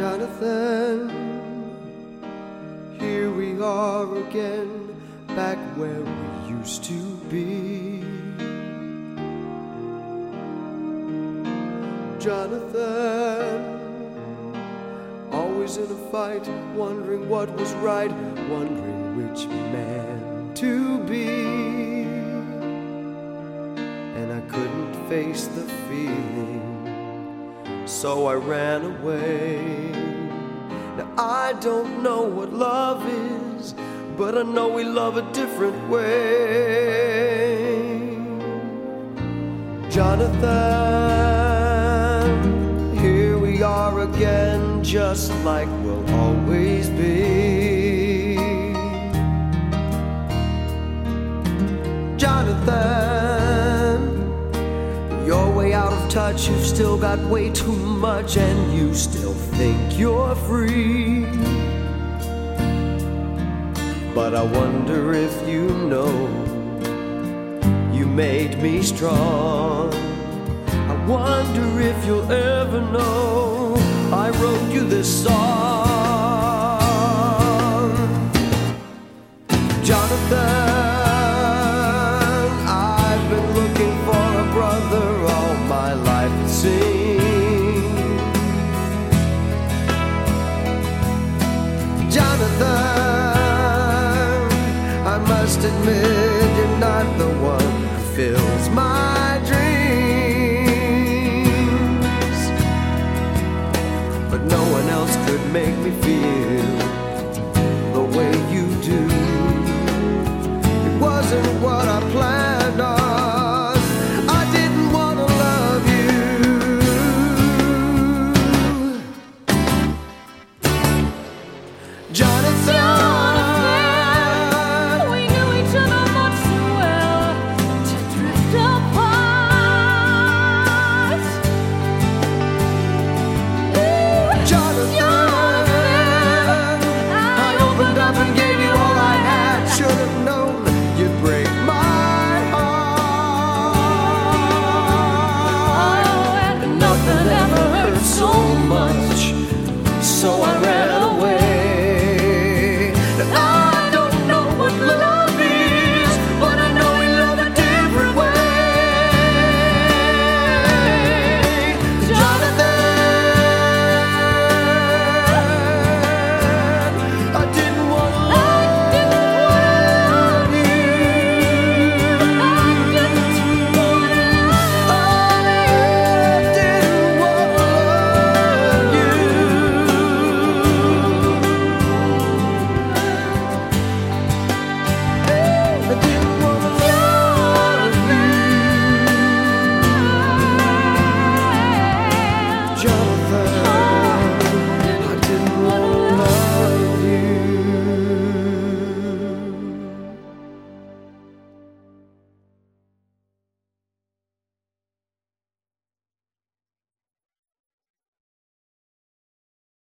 Jonathan, here we are again, back where we used to be. Jonathan, always in a fight, wondering what was right, wondering which man to be. And I couldn't face the feeling, so I ran away. Now I don't know what love is, but I know we love a different way. Jonathan, here we are again, just like we'll always be. Jonathan, you're way out of touch, you've still got way too much, and you still think you're free. But I wonder if you know, you made me strong. I wonder if you'll ever know, I wrote you this song. Jonathan, I've been looking for a brother all my life, it seems. Jonathan, I must admit you're not the one who fills my dreams, but no one else could make me feel the way you do. It wasn't what I planned,